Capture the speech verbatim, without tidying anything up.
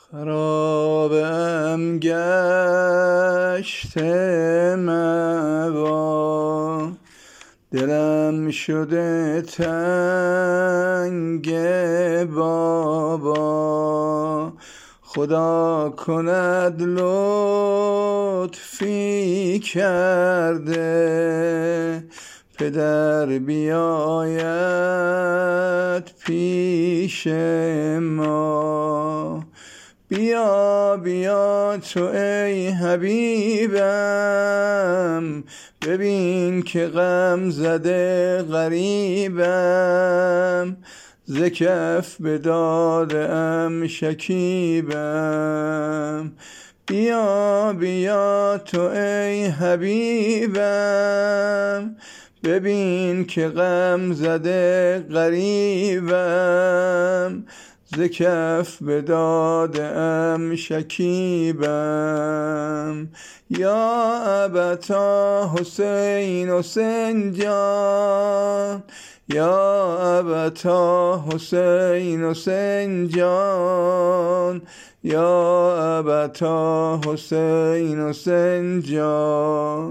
خرابم گشته مبا، دلم شده تنگ بابا. خدا کند لطفی کرده، پدر بیاید پیش ما. بیا بیا تو ای حبیبم، ببین که غم زده غریبم. ز کف به داده ام شکیبم. بیا بیا تو ای حبیبم، ببین که غم زده غریبم. ز کف به داده ام شکیبم. یا ابتا حسین حسین جان، یا ابتا حسین حسین جان، یا ابتا حسین حسین جان.